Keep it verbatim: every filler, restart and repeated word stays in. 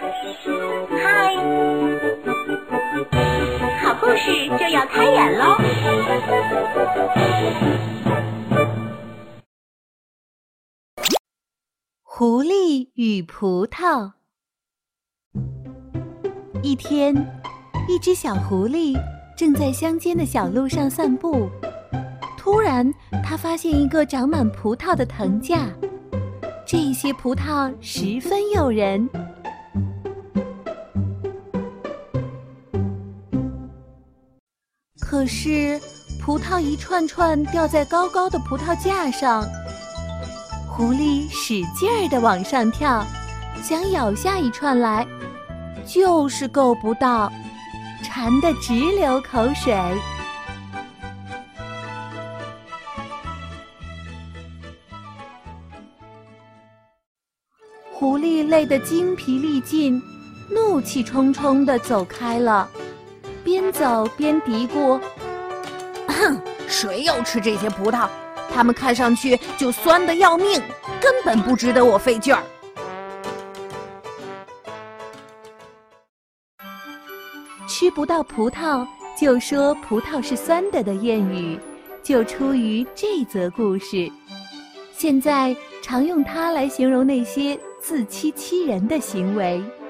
嗨，好故事就要开演喽！ 狐狸与葡萄。一天，一只小狐狸正在乡间的小路上散步，突然，它发现一个长满葡萄的藤架，这些葡萄十分诱人。可是，葡萄一串串掉在高高的葡萄架上。狐狸使劲儿地往上跳，想咬下一串来，就是够不到，馋得直流口水。狐狸累得精疲力尽，怒气冲冲地走开了，边走边嘀咕：“ 哼，谁要吃这些葡萄？它们看上去就酸得要命，根本不值得我费劲儿。” 吃不到葡萄就说葡萄是酸的的谚语，就出于这则故事。现在常用它来形容那些自欺欺人的行为。